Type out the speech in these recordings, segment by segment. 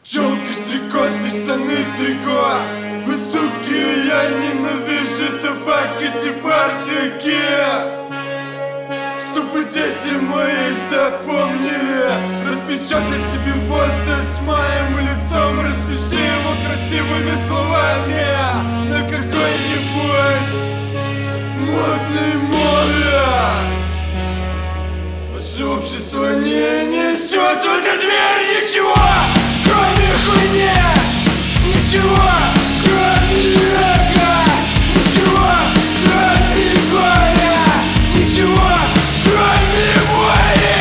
Челка, штрикот и штаны трико. Высокие, я ненавижу табак, эти бардыки. Чтобы дети мои запомнили, распечатай себе фото с моим лицом, распиши его красивыми словами на какой-нибудь модной мове. Ваше общество не несет в этот мир ничего, кроме хуйни. Ничего, кроме эго. Ничего, кроме горя. Ничего, кроме боли.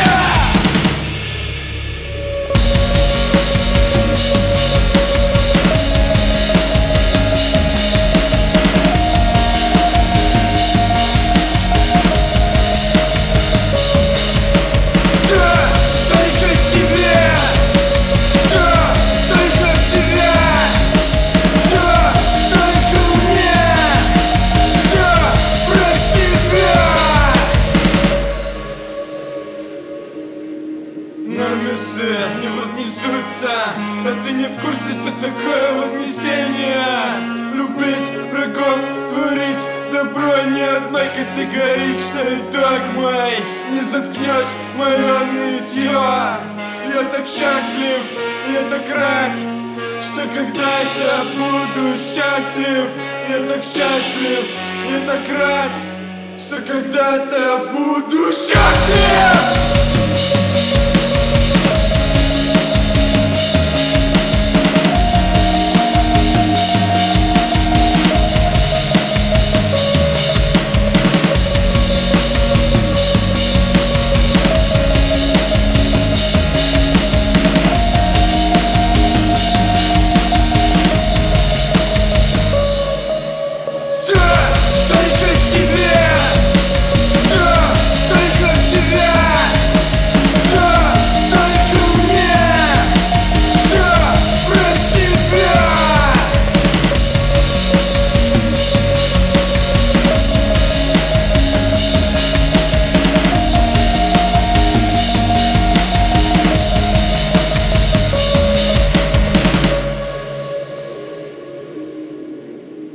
Нормисы не вознесутся, а ты не в курсе, что такое вознесение. Любить врагов, творить добро ни одной категоричной догмой не заткнешь мое нытье. Я так счастлив, я так рад, что когда-то буду счастлив. Я так счастлив, я так рад, что когда-то буду счастлив.